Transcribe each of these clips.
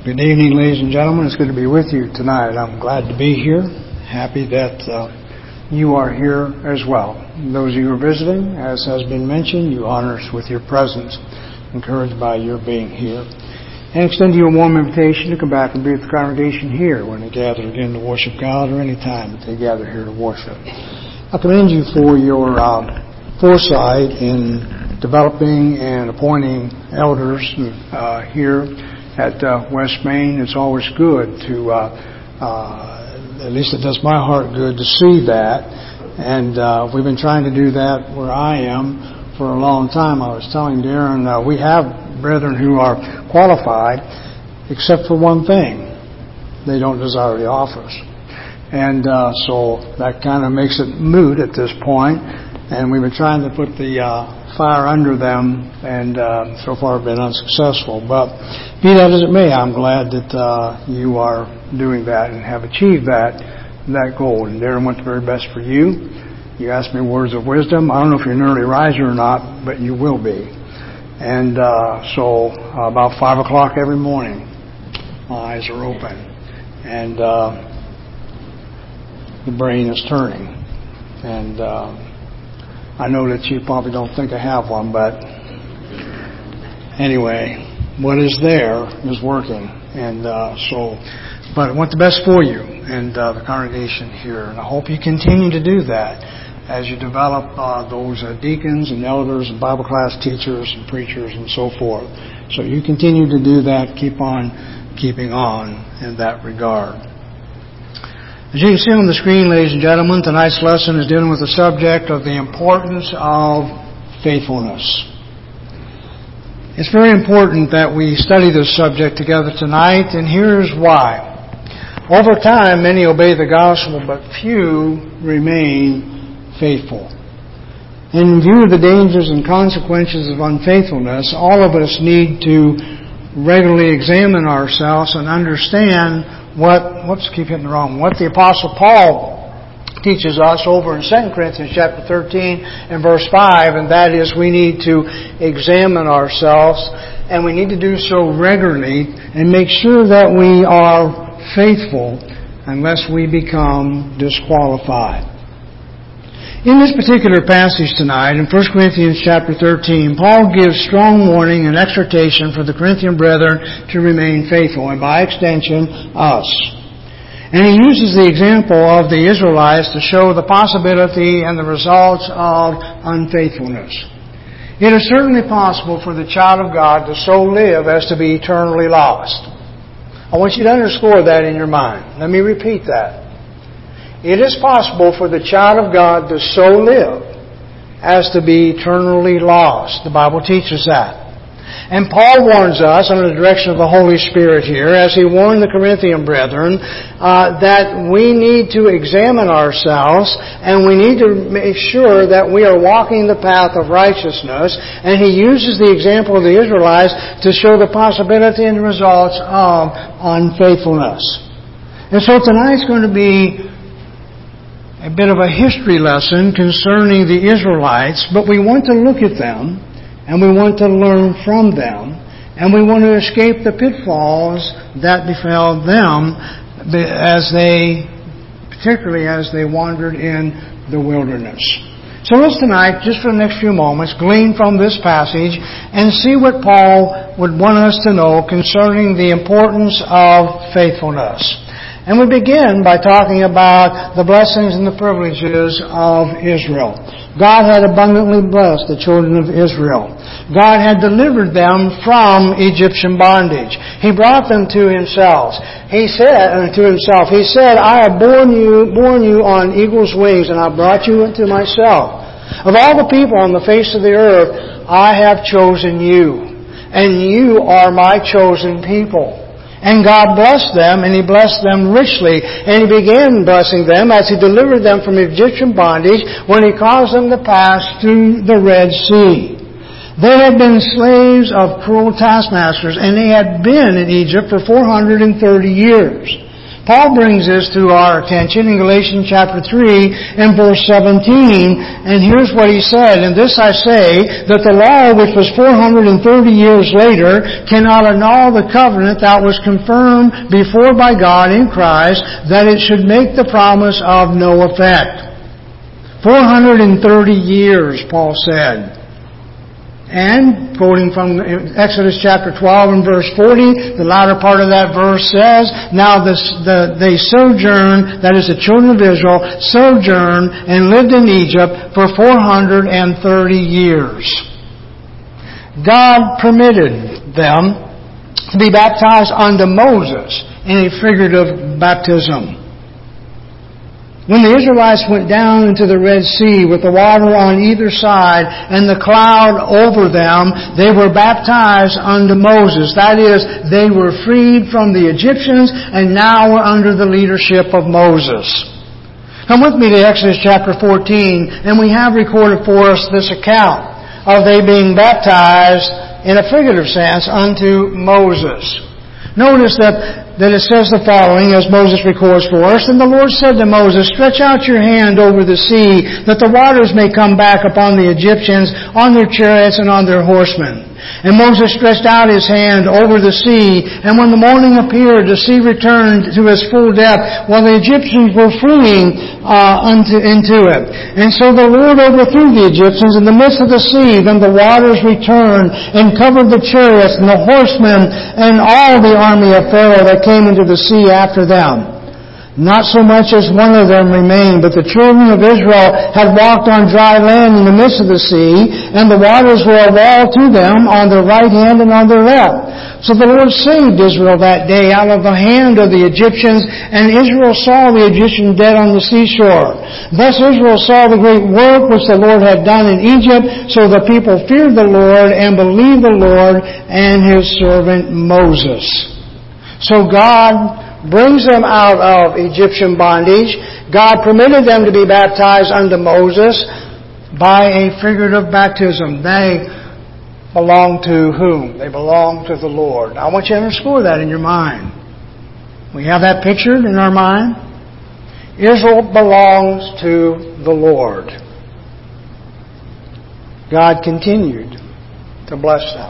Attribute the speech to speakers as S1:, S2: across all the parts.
S1: Good evening, ladies and gentlemen. It's good to be with you tonight. I'm glad to be here. Happy that you are here as well. Those of you who are visiting, as has been mentioned, you honor us with your presence. Encouraged by your being here. And extend you a warm invitation to come back and be with the congregation here when they gather again to worship God, or any time that they gather here to worship. I commend you for your foresight in developing and appointing elders here at West Main. It's always good to, at least it does my heart good to see that. And we've been trying to do that where I am for a long time. I was telling Darren, we have brethren who are qualified, except for one thing. They don't desire the office. And so that kind of makes it moot at this point. And we've been trying to put the fire under them, and so far been unsuccessful. But be that as it may, I'm glad that you are doing that and have achieved that goal. And Darren went the very best for you. You asked me words of wisdom. I don't know if you're an early riser or not, but you will be. And so about 5 o'clock every morning, my eyes are open, and the brain is turning. And I know that you probably don't think I have one, but anyway, what is there is working. And but I want the best for you and the congregation here. And I hope you continue to do that as you develop those deacons and elders and Bible class teachers and preachers and so forth. So you continue to do that, keep on keeping on in that regard. As you can see on the screen, ladies and gentlemen, tonight's lesson is dealing with the subject of the importance of faithfulness. It's very important that we study this subject together tonight, and here's why. Over time, many obey the gospel, but few remain faithful. In view of the dangers and consequences of unfaithfulness, all of us need to regularly examine ourselves and understand what the Apostle Paul teaches us over in 2 Corinthians chapter 13 and verse 5, and that is we need to examine ourselves, and we need to do so regularly and make sure that we are faithful unless we become disqualified. In this particular passage tonight, in 1 Corinthians chapter 13, Paul gives strong warning and exhortation for the Corinthian brethren to remain faithful, and by extension, us. And he uses the example of the Israelites to show the possibility and the results of unfaithfulness. It is certainly possible for the child of God to so live as to be eternally lost. I want you to underscore that in your mind. Let me repeat that. It is possible for the child of God to so live as to be eternally lost. The Bible teaches that. And Paul warns us, under the direction of the Holy Spirit here, as he warned the Corinthian brethren, that we need to examine ourselves and we need to make sure that we are walking the path of righteousness. And he uses the example of the Israelites to show the possibility and the results of unfaithfulness. And so tonight's going to be a bit of a history lesson concerning the Israelites, but we want to look at them, and we want to learn from them, and we want to escape the pitfalls that befell them particularly as they wandered in the wilderness. So let's tonight, just for the next few moments, glean from this passage and see what Paul would want us to know concerning the importance of faithfulness. And we begin by talking about the blessings and the privileges of Israel. God had abundantly blessed the children of Israel. God had delivered them from Egyptian bondage. He brought them to Himself. He said, I have borne you on eagle's wings, and I brought you into myself. Of all the people on the face of the earth, I have chosen you, and you are my chosen people. And God blessed them, and He blessed them richly. And He began blessing them as He delivered them from Egyptian bondage when He caused them to pass through the Red Sea. They had been slaves of cruel taskmasters, and they had been in Egypt for 430 years. Paul brings this to our attention in Galatians chapter 3 and verse 17, and here's what he said, "And this I say, that the law which was 430 years later cannot annul the covenant that was confirmed before by God in Christ, that it should make the promise of no effect." 430 years, Paul said. And, quoting from Exodus chapter 12 and verse 40, the latter part of that verse says, "Now they sojourned," that is the children of Israel, "sojourned and lived in Egypt for 430 years." God permitted them to be baptized unto Moses in a figurative baptism. When the Israelites went down into the Red Sea with the water on either side and the cloud over them, they were baptized unto Moses. That is, they were freed from the Egyptians and now were under the leadership of Moses. Come with me to Exodus chapter 14, and we have recorded for us this account of they being baptized in a figurative sense unto Moses. Notice that it says the following, as Moses records for us, "And the Lord said to Moses, Stretch out your hand over the sea, that the waters may come back upon the Egyptians, on their chariots and on their horsemen. And Moses stretched out his hand over the sea, and when the morning appeared, the sea returned to its full depth, while the Egyptians were fleeing into it. And so the Lord overthrew the Egyptians in the midst of the sea. Then the waters returned and covered the chariots and the horsemen and all the army of Pharaoh that came into the sea after them. Not so much as one of them remained, but the children of Israel had walked on dry land in the midst of the sea, and the waters were a wall to them on their right hand and on their left. So the Lord saved Israel that day out of the hand of the Egyptians, and Israel saw the Egyptians dead on the seashore. Thus Israel saw the great work which the Lord had done in Egypt, so the people feared the Lord and believed the Lord and His servant Moses." So God brings them out of Egyptian bondage. God permitted them to be baptized unto Moses by a figurative baptism. They belong to whom? They belong to the Lord. I want you to underscore that in your mind. We have that pictured in our mind. Israel belongs to the Lord. God continued to bless them.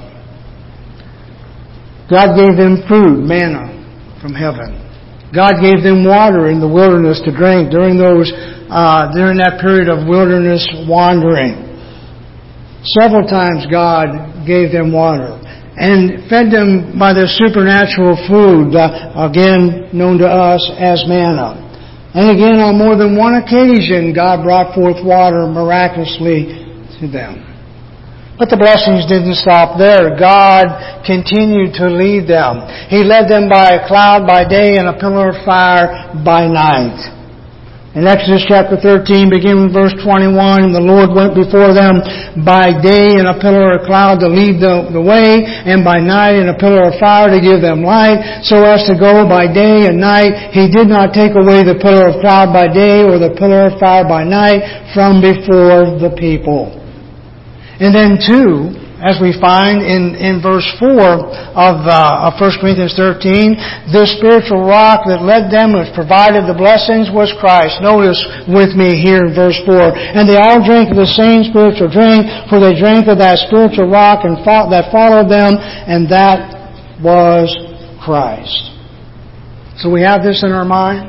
S1: God gave them food, manna from heaven. God gave them water in the wilderness to drink during that period of wilderness wandering. Several times God gave them water and fed them by their supernatural food, again known to us as manna. And again, on more than one occasion, God brought forth water miraculously to them. But the blessings didn't stop there. God continued to lead them. He led them by a cloud by day and a pillar of fire by night. In Exodus chapter 13, beginning with verse 21, "And the Lord went before them by day in a pillar of cloud to lead the way, and by night in a pillar of fire to give them light, so as to go by day and night. He did not take away the pillar of cloud by day or the pillar of fire by night from before the people." And then too, as we find in verse 4 of 1 Corinthians 13, the spiritual rock that led them, which provided the blessings, was Christ. Notice with me here in verse 4. "And they all drank of the same spiritual drink, for they drank of that spiritual rock that followed them, and that was Christ." So we have this in our mind.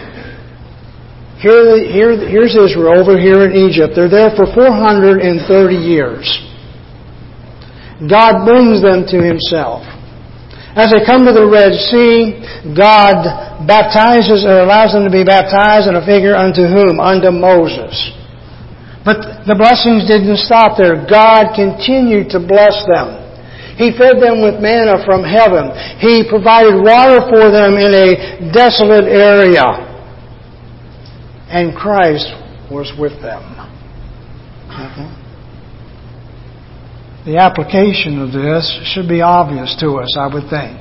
S1: Here's Israel over here in Egypt. They're there for 430 years. God brings them to Himself. As they come to the Red Sea, God baptizes or allows them to be baptized in a figure unto whom? Unto Moses. But the blessings didn't stop there. God continued to bless them. He fed them with manna from heaven. He provided water for them in a desolate area. And Christ was with them. The application of this should be obvious to us, I would think.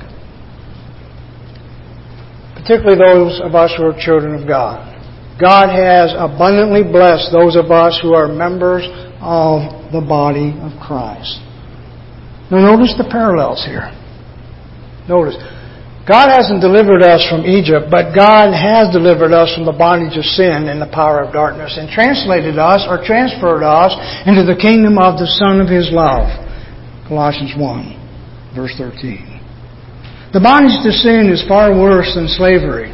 S1: Particularly those of us who are children of God. God has abundantly blessed those of us who are members of the body of Christ. Now notice the parallels here. Notice. God hasn't delivered us from Egypt, but God has delivered us from the bondage of sin and the power of darkness and translated us or transferred us into the kingdom of the Son of His love. Colossians 1, verse 13. The bondage to sin is far worse than slavery.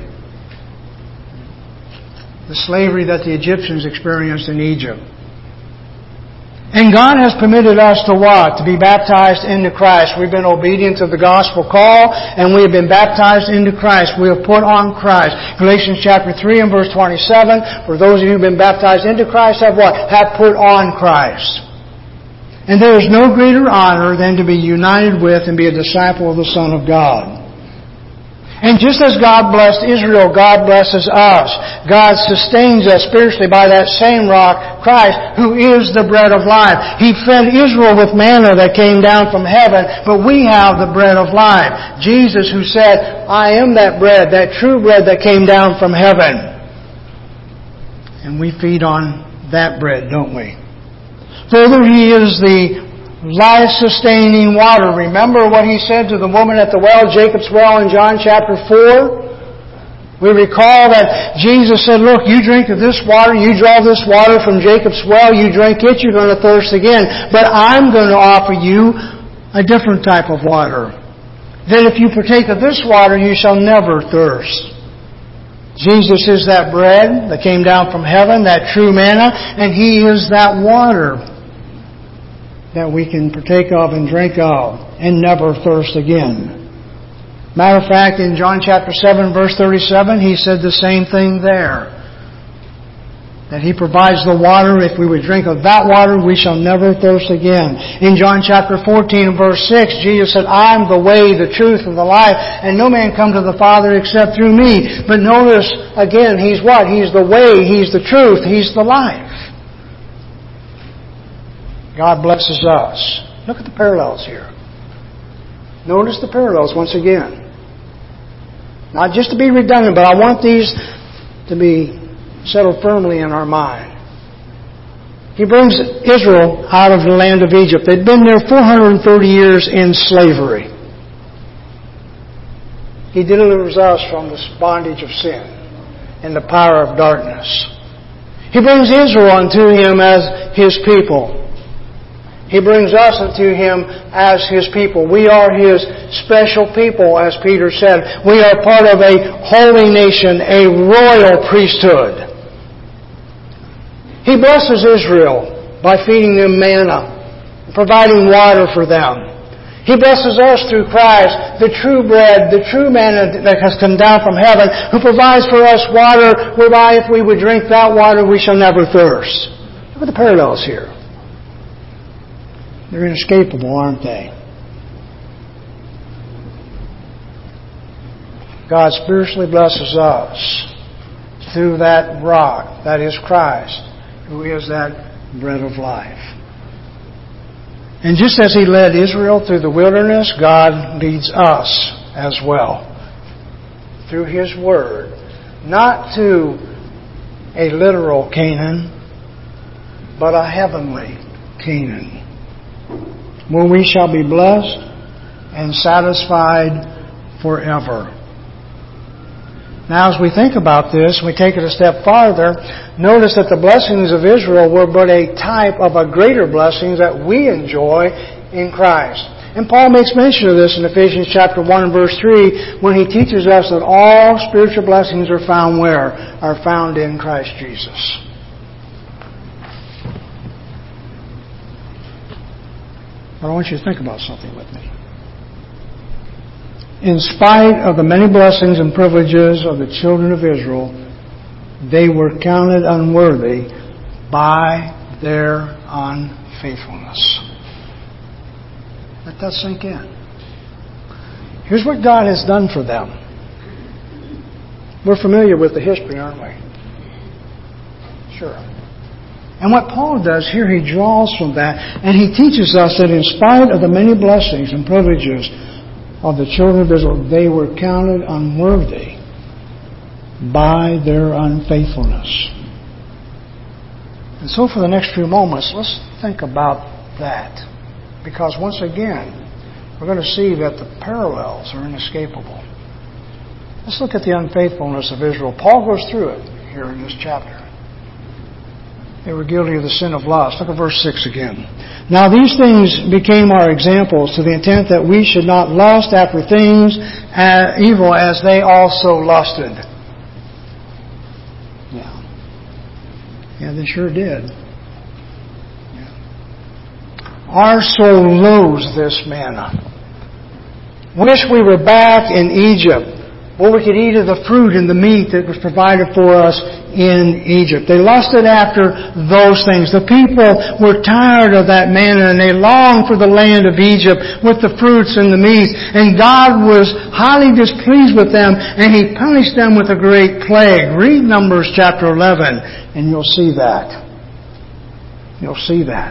S1: The slavery that the Egyptians experienced in Egypt. And God has permitted us to what? To be baptized into Christ. We've been obedient to the gospel call, and we have been baptized into Christ. We have put on Christ. Galatians chapter 3 and verse 27, for those of you who have been baptized into Christ have what? Have put on Christ. And there is no greater honor than to be united with and be a disciple of the Son of God. And just as God blessed Israel, God blesses us. God sustains us spiritually by that same rock, Christ, who is the bread of life. He fed Israel with manna that came down from heaven, but we have the bread of life. Jesus, who said, I am that bread, that true bread that came down from heaven. And we feed on that bread, don't we? Further, He is the life-sustaining water. Remember what He said to the woman at the well, Jacob's well, in John chapter 4? We recall that Jesus said, look, you drink of this water, you draw this water from Jacob's well, you drink it, you're going to thirst again. But I'm going to offer you a different type of water. That if you partake of this water, you shall never thirst. Jesus is that bread that came down from heaven, that true manna, and He is that water that we can partake of and drink of and never thirst again. Matter of fact, in John chapter 7, verse 37, He said the same thing there. That He provides the water. If we would drink of that water, we shall never thirst again. In John chapter 14, verse 6, Jesus said, I am the way, the truth, and the life, and no man come to the Father except through me. But notice, again, He's what? He's the way, He's the truth, He's the life. God blesses us. Look at the parallels here. Notice the parallels once again. Not just to be redundant, but I want these to be settled firmly in our mind. He brings Israel out of the land of Egypt. They'd been there 430 years in slavery. He delivers us from this bondage of sin and the power of darkness. He brings Israel unto Him as His people. He brings us unto Him as His people. We are His special people, as Peter said. We are part of a holy nation, a royal priesthood. He blesses Israel by feeding them manna, providing water for them. He blesses us through Christ, the true bread, the true manna that has come down from heaven, who provides for us water whereby if we would drink that water we shall never thirst. Look at the parallels here. They're inescapable, aren't they? God spiritually blesses us through that rock, that is Christ, who is that bread of life. And just as He led Israel through the wilderness, God leads us as well through His Word, not to a literal Canaan, but a heavenly Canaan, where we shall be blessed and satisfied forever. Now, as we think about this, we take it a step farther, notice that the blessings of Israel were but a type of a greater blessings that we enjoy in Christ. And Paul makes mention of this in Ephesians chapter 1 and verse 3 when he teaches us that all spiritual blessings are found where? Are found in Christ Jesus. But I want you to think about something with me. In spite of the many blessings and privileges of the children of Israel, they were counted unworthy by their unfaithfulness. Let that sink in. Here's what God has done for them. We're familiar with the history, aren't we? Sure. And what Paul does here, he draws from that, and he teaches us that in spite of the many blessings and privileges of the children of Israel, they were counted unworthy by their unfaithfulness. And so for the next few moments, let's think about that. Because once again, we're going to see that the parallels are inescapable. Let's look at the unfaithfulness of Israel. Paul goes through it here in this chapter. They were guilty of the sin of lust. Look at verse 6 again. Now these things became our examples to the intent that we should not lust after things evil as they also lusted. Yeah, they sure did. Yeah. Our soul loathes this manna. Wish we were back in Egypt, where we could eat of the fruit and the meat that was provided for us in Egypt. They lusted after those things. The people were tired of that manna, and they longed for the land of Egypt with the fruits and the meat. And God was highly displeased with them, and He punished them with a great plague. Read Numbers chapter 11, and you'll see that. You'll see that.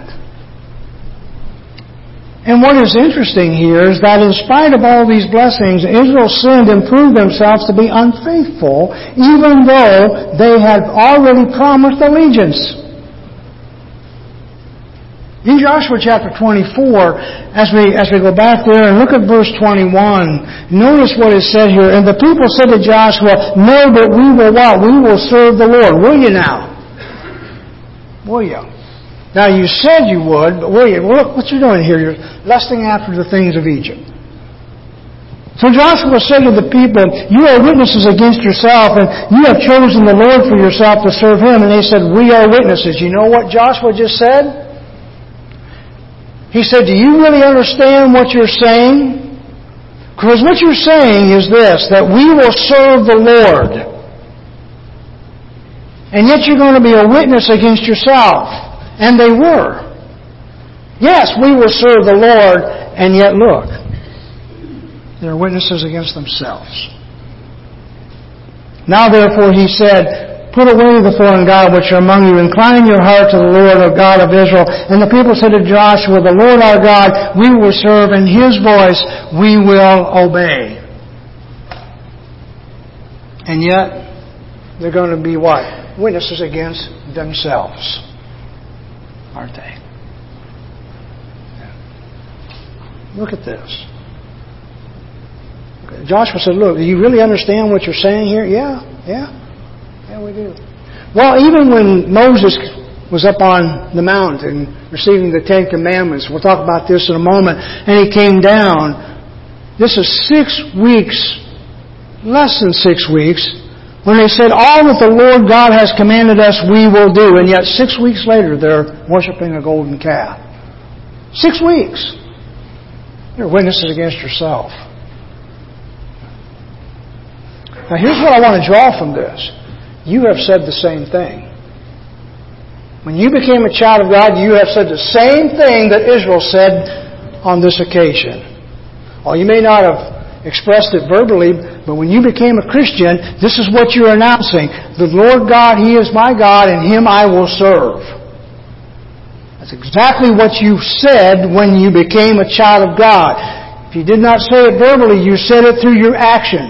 S1: And what is interesting here is that in spite of all these blessings, Israel sinned and proved themselves to be unfaithful, even though they had already promised allegiance. In Joshua chapter 24, as we go back there and look at verse 21, notice what is said here. And the people said to Joshua, "No, but we will what? We will serve the Lord." Will you now? Will you? Now you said you would, but will you? Well, look what you're doing here. You're lusting after the things of Egypt. So Joshua said to the people, "You are witnesses against yourself, and you have chosen the Lord for yourself to serve Him." And they said, "We are witnesses." You know what Joshua just said? He said, "Do you really understand what you're saying? Because what you're saying is this, that we will serve the Lord. And yet you're going to be a witness against yourself." And they were. Yes, we will serve the Lord, and yet look, they're witnesses against themselves. Now therefore, he said, "Put away the foreign god which are among you. Incline your heart to the Lord, O God of Israel." And the people said to Joshua, "The Lord our God we will serve, and His voice we will obey." And yet, they're going to be what? Witnesses against themselves. Aren't they? Look at this. Joshua said, "Look, do you really understand what you're saying here?" Yeah, we do. Well, even when Moses was up on the mountain receiving the Ten Commandments, we'll talk about this in a moment, and he came down, this is 6 weeks, less than 6 weeks, when they said, "All that the Lord God has commanded us, we will do." And yet 6 weeks later, they're worshiping a golden calf. 6 weeks. You're witnesses against yourself. Now here's what I want to draw from this. You have said the same thing. When you became a child of God, you have said the same thing that Israel said on this occasion. Well, you may not have expressed it verbally, but when you became a Christian, this is what you're announcing. The Lord God, He is my God, and Him I will serve. That's exactly what you said when you became a child of God. If you did not say it verbally, you said it through your action.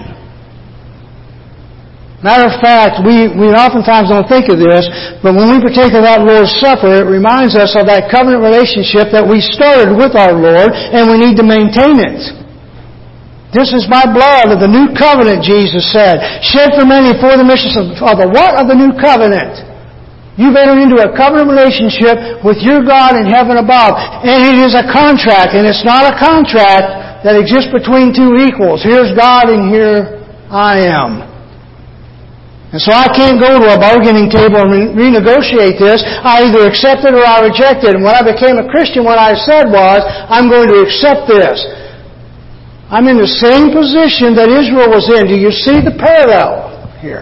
S1: Matter of fact, we oftentimes don't think of this, but when we partake of that Lord's Supper, it reminds us of that covenant relationship that we started with our Lord, and we need to maintain it. "This is my blood of the new covenant," Jesus said, "shed for many for the remission of the what? Of the new covenant." You've entered into a covenant relationship with your God in heaven above. And it is a contract, and it's not a contract that exists between two equals. Here's God and here I am. And so I can't go to a bargaining table and renegotiate this. I either accept it or I reject it. And when I became a Christian, what I said was, I'm going to accept this. I'm in the same position that Israel was in. Do you see the parallel here?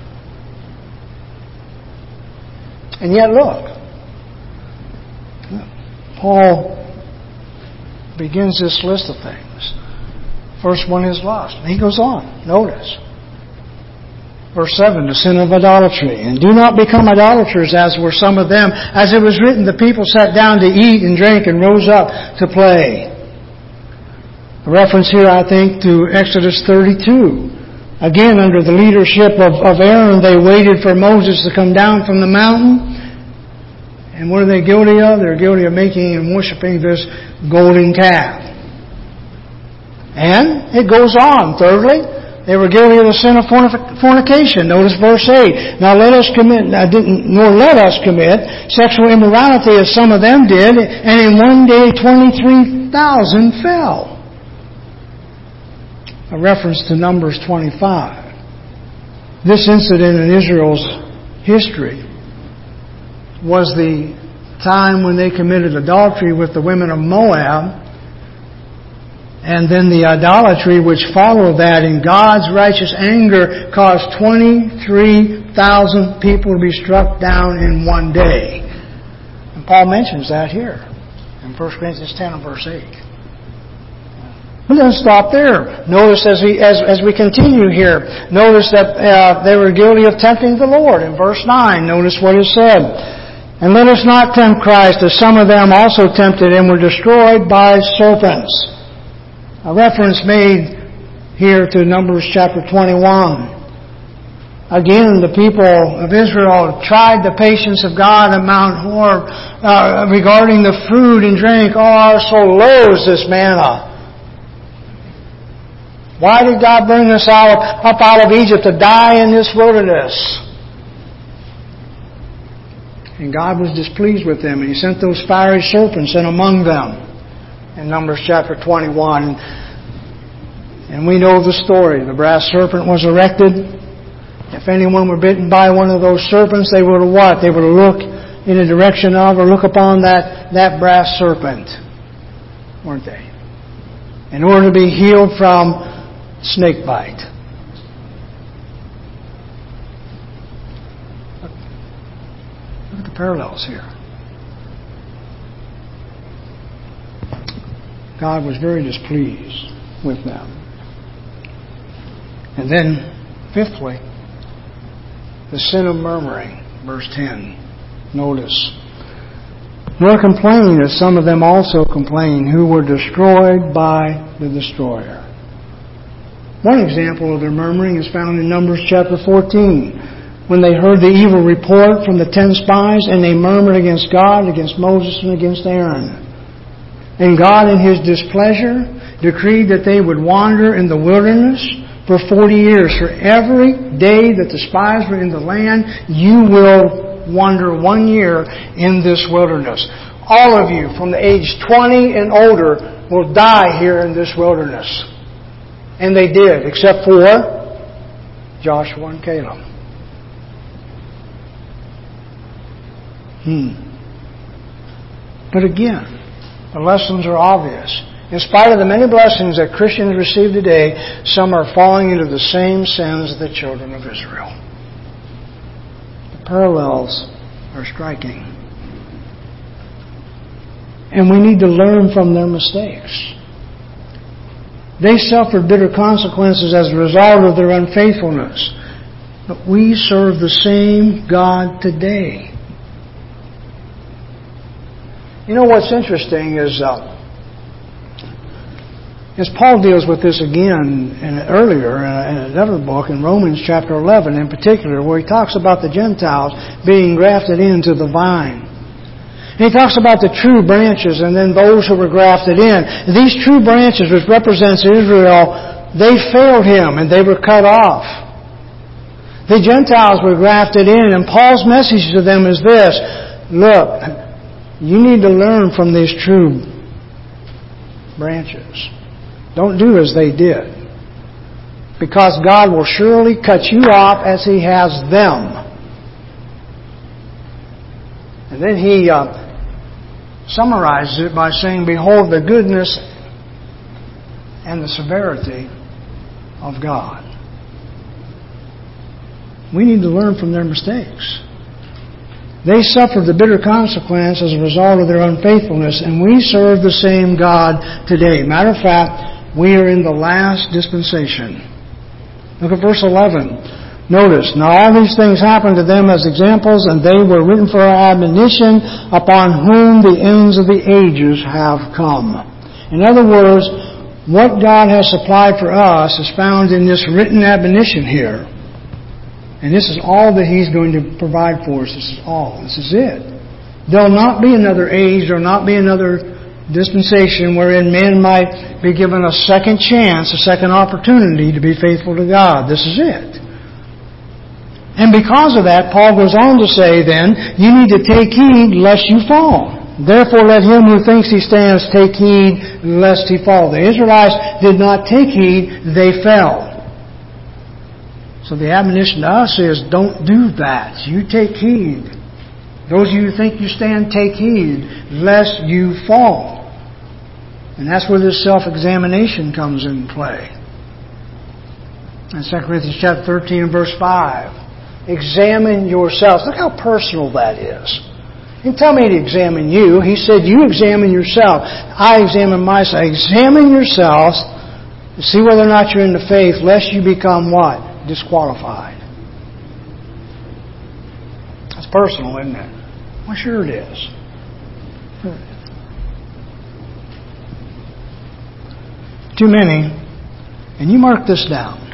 S1: And yet look, Paul begins this list of things. First one is lust. And he goes on. Notice. Verse 7, the sin of idolatry. "And do not become idolaters, as were some of them. As it was written, the people sat down to eat and drink and rose up to play." A reference here, I think, to Exodus 32. Again, under the leadership of Aaron, they waited for Moses to come down from the mountain. And what are they guilty of? They're guilty of making and worshiping this golden calf. And it goes on. Thirdly, They were guilty of the sin of fornication. Notice verse 8. Nor let us commit sexual immorality as some of them did, and in one day 23,000 fell. A reference to Numbers 25. This incident in Israel's history was the time when they committed adultery with the women of Moab, and then the idolatry which followed that in God's righteous anger caused 23,000 people to be struck down in one day. And Paul mentions that here in 1 Corinthians 10 and verse 8. But doesn't stop there. Notice as we continue here, notice that they were guilty of tempting the Lord. In verse 9, notice what is said. And let us not tempt Christ, as some of them also tempted and were destroyed by serpents. A reference made here to Numbers chapter 21. Again, the people of Israel tried the patience of God at Mount Horeb regarding the food and drink. Oh, our soul loathes this manna. Why did God bring us up out of Egypt to die in this wilderness? And God was displeased with them, and He sent those fiery serpents in among them in Numbers chapter 21. And we know the story. The brass serpent was erected. If anyone were bitten by one of those serpents, they were to what? They were to look in the direction of or look upon that brass serpent, weren't they? In order to be healed from snake bite. Look at the parallels here. God was very displeased with them. And then, fifthly, the sin of murmuring. Verse 10. Notice. Nor complain as some of them also complained, who were destroyed by the destroyer. One example of their murmuring is found in Numbers chapter 14, when they heard the evil report from the 10 spies, and they murmured against God, against Moses, and against Aaron. And God, in His displeasure, decreed that they would wander in the wilderness for 40 years. For every day that the spies were in the land, you will wander 1 year in this wilderness. All of you from the age 20 and older will die here in this wilderness. And they did, except for Joshua and Caleb. But again, the lessons are obvious. In spite of the many blessings that Christians receive today, some are falling into the same sins as the children of Israel. The parallels are striking. And we need to learn from their mistakes. They suffered bitter consequences as a result of their unfaithfulness. But we serve the same God today. You know what's interesting is Paul deals with this again earlier in another book, in Romans chapter 11 in particular, where he talks about the Gentiles being grafted into the vine. And he talks about the true branches and then those who were grafted in. These true branches, which represents Israel, they failed Him and they were cut off. The Gentiles were grafted in, and Paul's message to them is this: look, you need to learn from these true branches. Don't do as they did, because God will surely cut you off as He has them. And then he summarizes it by saying, behold the goodness and the severity of God. We need to learn from their mistakes. They suffered the bitter consequence as a result of their unfaithfulness, and we serve the same God today. Matter of fact, we are in the last dispensation. Look at verse 11. Notice, now all these things happened to them as examples, and they were written for our admonition, upon whom the ends of the ages have come. In other words, what God has supplied for us is found in this written admonition here. And this is all that He's going to provide for us. This is all. This is it. There'll not be another age. There'll not be another dispensation wherein men might be given a second chance, a second opportunity to be faithful to God. This is it. And because of that, Paul goes on to say then, you need to take heed lest you fall. Therefore let him who thinks he stands take heed lest he fall. The Israelites did not take heed, they fell. So the admonition to us is, don't do that. You take heed. Those of you who think you stand, take heed lest you fall. And that's where this self-examination comes into play. In 2 Corinthians chapter 13 and verse 5. Examine yourselves. Look how personal that is. He didn't tell me to examine you. He said, you examine yourself. I examine myself. Examine yourselves to see whether or not you're in the faith, lest you become what? Disqualified. That's personal, isn't it? Well, sure it is. Too many, and you mark this down,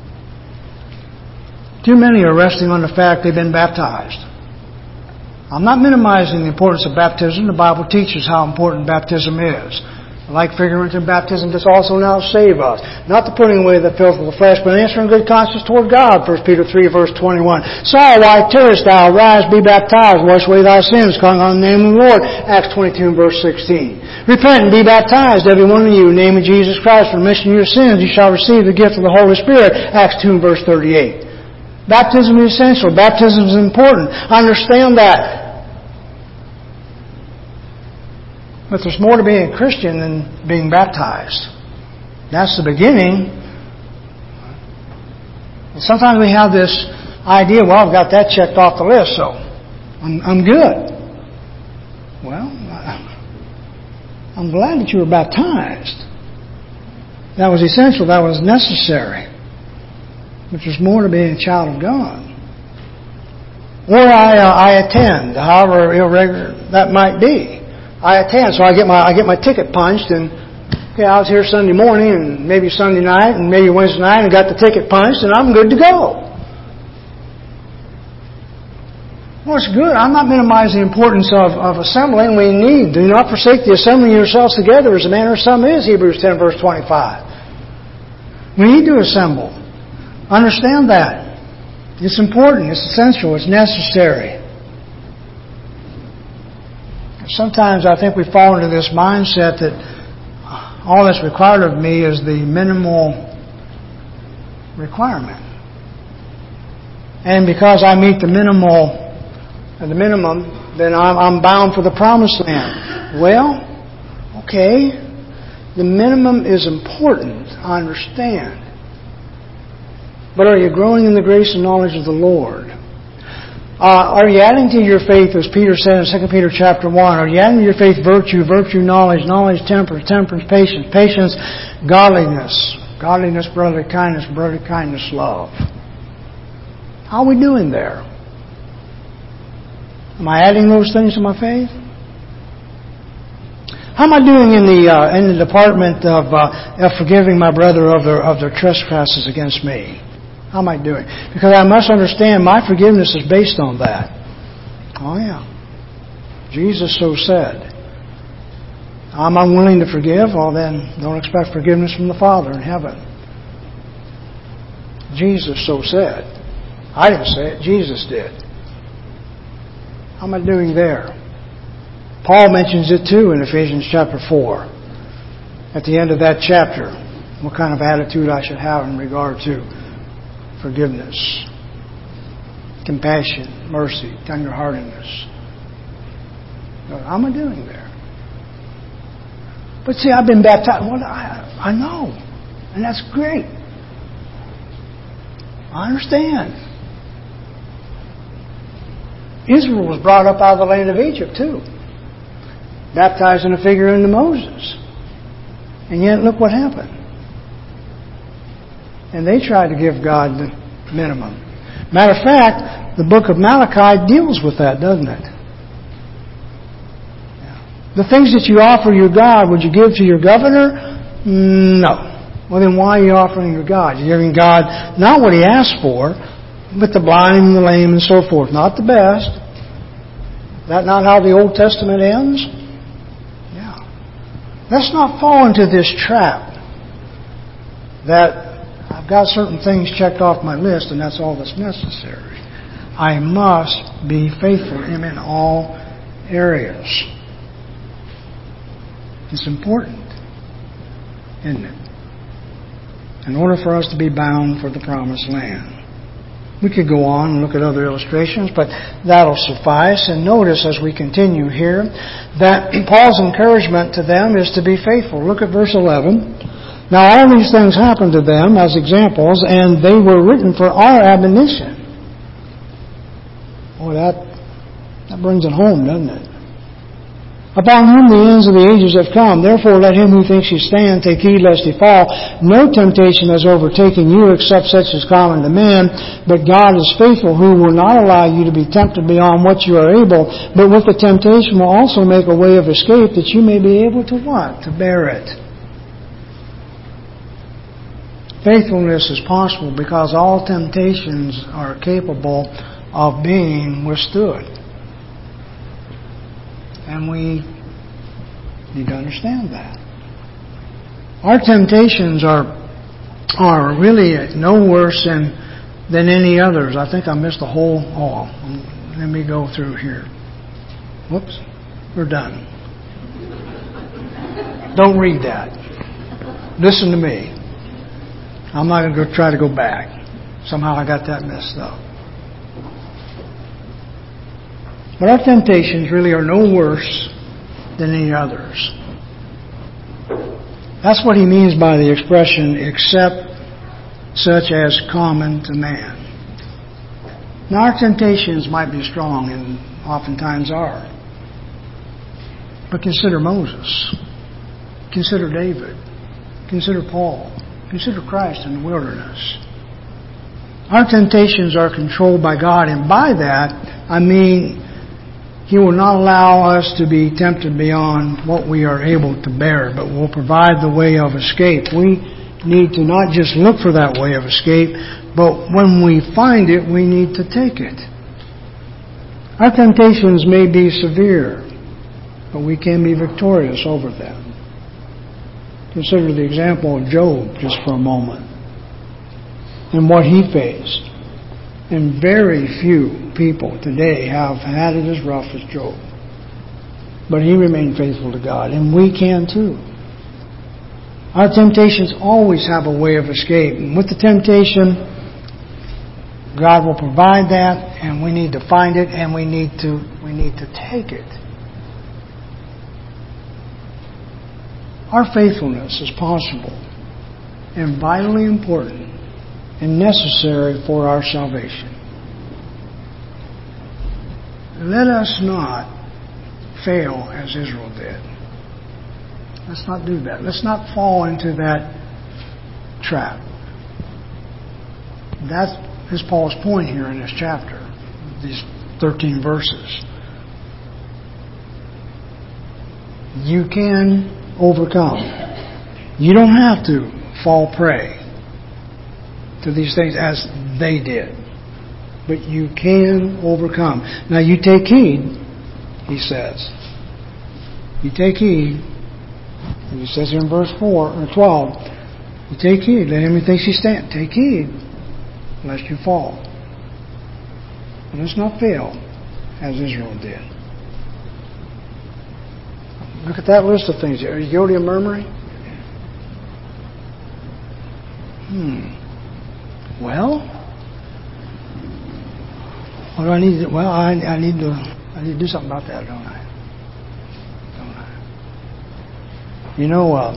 S1: too many are resting on the fact they've been baptized. I'm not minimizing the importance of baptism. The Bible teaches how important baptism is. Like figurative baptism does also now save us. Not the putting away the filth of the flesh, but answering good conscience toward God. 1 Peter 3 verse 21. Saul, why tarriest thou? Rise, be baptized, wash away thy sins, calling on the name of the Lord. Acts 22 verse 16. Repent and be baptized, every one of you, in the name of Jesus Christ, for remission of your sins. You shall receive the gift of the Holy Spirit. Acts 2 verse 38. Baptism is essential. Baptism is important. I understand that. But there's more to being a Christian than being baptized. That's the beginning. And sometimes we have this idea, well, I've got that checked off the list, so I'm good. Well, I'm glad that you were baptized. That was essential. That was necessary. But there's more to being a child of God. Or I attend, however irregular that might be. I attend, so I get my ticket punched, and okay, I was here Sunday morning, and maybe Sunday night, and maybe Wednesday night, and got the ticket punched, and I'm good to go. Well, it's good. I'm not minimizing the importance of assembling. We need. Do not forsake the assembling yourselves together as a manner of some is, Hebrews 10 verse 25. We need to assemble. Understand that. It's important. It's essential. It's necessary. Sometimes I think we fall into this mindset that all that's required of me is the minimal requirement. And because I meet the minimum, then I'm bound for the promised land. Well, okay, the minimum is important, I understand. But are you growing in the grace and knowledge of the Lord? Are you adding to your faith, as Peter said in 2 Peter chapter 1, are you adding to your faith virtue, knowledge, temperance, patience, godliness, brotherly kindness, love? How are we doing there? Am I adding those things to my faith? How am I doing in the department of forgiving my brother of their trespasses against me? How am I doing? Because I must understand my forgiveness is based on that. Oh yeah. Jesus so said. I'm unwilling to forgive, well then don't expect forgiveness from the Father in heaven. Jesus so said. I didn't say it, Jesus did. How am I doing there? Paul mentions it too in Ephesians chapter 4. At the end of that chapter, what kind of attitude I should have in regard to forgiveness, compassion, mercy, tenderheartedness. How am I doing there? But see, I've been baptized. Well, I know. And that's great. I understand. Israel was brought up out of the land of Egypt too. Baptized in a figure unto Moses. And yet look what happened. And they tried to give God the minimum. Matter of fact, the book of Malachi deals with that, doesn't it? The things that you offer your God, would you give to your governor? No. Well, then why are you offering your God? You're giving God not what He asked for, but the blind and the lame and so forth. Not the best. Is that not how the Old Testament ends? Yeah. Let's not fall into this trap that I've got certain things checked off my list and that's all that's necessary. I must be faithful to Him in all areas. It's important, isn't it? In order for us to be bound for the promised land. We could go on and look at other illustrations, but that'll suffice. And notice as we continue here that Paul's encouragement to them is to be faithful. Look at verse 11. Now all these things happened to them as examples, and they were written for our admonition. Boy, that brings it home, doesn't it? Upon whom the ends of the ages have come. Therefore let him who thinks he stand take heed lest he fall. No temptation has overtaken you except such as common to man. But God is faithful, who will not allow you to be tempted beyond what you are able, but with the temptation will also make a way of escape that you may be able to what? To bear it. Faithfulness is possible because all temptations are capable of being withstood. And we need to understand that. Our temptations are really no worse than any others. I think I missed a whole... let me go through here. Whoops. We're done. Don't read that. Listen to me. I'm not going to try to go back. Somehow I got that messed up. But our temptations really are no worse than any others. That's what he means by the expression, except such as common to man. Now our temptations might be strong, and oftentimes are. But consider Moses. Consider David. Consider Paul. Consider Christ in the wilderness. Our temptations are controlled by God, and by that, I mean He will not allow us to be tempted beyond what we are able to bear, but will provide the way of escape. We need to not just look for that way of escape, but when we find it, we need to take it. Our temptations may be severe, but we can be victorious over them. Consider the example of Job just for a moment and what he faced. And very few people today have had it as rough as Job. But he remained faithful to God, and we can too. Our temptations always have a way of escape. And with the temptation, God will provide that, and we need to find it, and we need to take it. Our faithfulness is possible and vitally important and necessary for our salvation. Let us not fail as Israel did. Let's not do that. Let's not fall into that trap. That is Paul's point here in this chapter, these 13 verses. You can overcome. You don't have to fall prey to these things as they did. But you can overcome. Now you take heed, he says. You take heed. And he says here in verse 4 or 12, you take heed. Let him who thinks he stand. Take heed, lest you fall. And let's not fail as Israel did. Look at that list of things. Are you guilty of murmuring? Well, what do I need to do? Well, I need to do something about that, don't I? You know,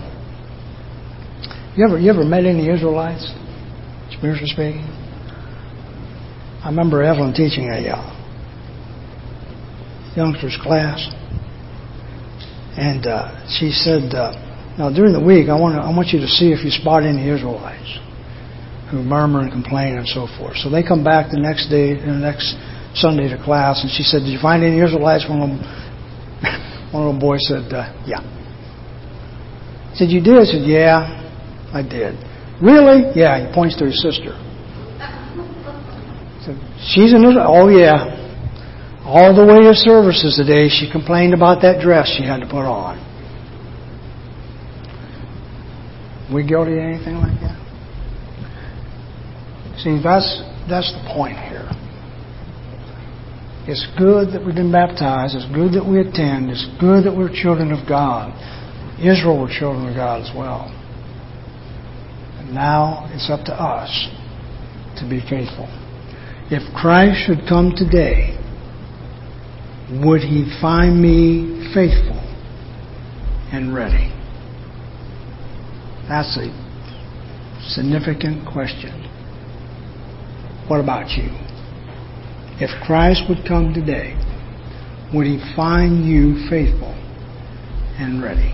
S1: you ever met any Israelites, spiritually speaking? I remember Evelyn teaching a youngsters class. And she said, now during the week, I want you to see if you spot any Israelites who murmur and complain and so forth. So they come back the next day, the next Sunday to class, and she said, did you find any Israelites? One of them boys said, yeah. I said, you did? I said, yeah, I did. Really? Yeah, he points to his sister. I said, she's an Israelite? Oh, yeah. All the way to services today, she complained about that dress she had to put on. we guilty of anything like that? See, that's the point here. It's good that we've been baptized. It's good that we attend. It's good that we're children of God. Israel were children of God as well. And now it's up to us to be faithful. If Christ should come today, would He find me faithful and ready? That's a significant question. What about you? If Christ would come today, would He find you faithful and ready?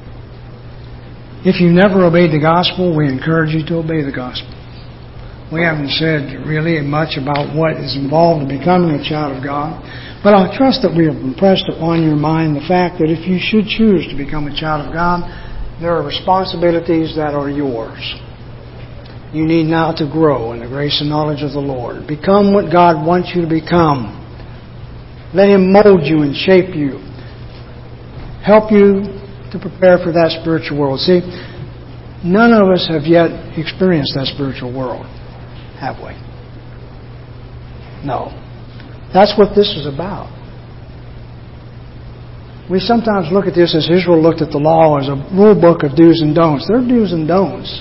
S1: If you never obeyed the gospel, we encourage you to obey the gospel. We haven't said really much about what is involved in becoming a child of God, but I trust that we have impressed upon your mind the fact that if you should choose to become a child of God, there are responsibilities that are yours. You need now to grow in the grace and knowledge of the Lord. Become what God wants you to become. Let Him mold you and shape you. Help you to prepare for that spiritual world. See, none of us have yet experienced that spiritual world, have we? No. That's what this is about. We sometimes look at this as Israel looked at the law as a rule book of do's and don'ts. There are do's and don'ts.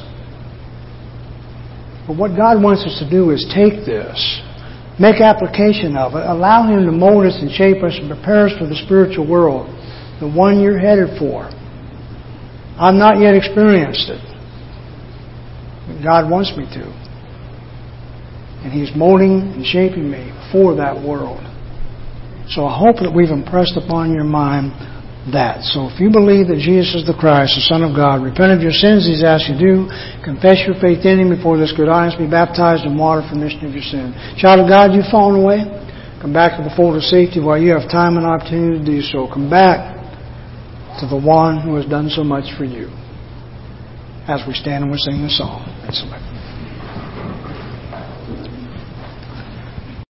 S1: But what God wants us to do is take this, make application of it, allow Him to mold us and shape us and prepare us for the spiritual world, the one you're headed for. I've not yet experienced it, but God wants me to. And He's molding and shaping me for that world. So I hope that we've impressed upon your mind that. So if you believe that Jesus is the Christ, the Son of God, repent of your sins He's asked you to do, confess your faith in Him before this good audience, be baptized in water for remission of your sin. Child of God, you've fallen away. Come back to the fold of safety while you have time and opportunity to do so. Come back to the one who has done so much for you. As we stand and we sing the song. Thanks so much.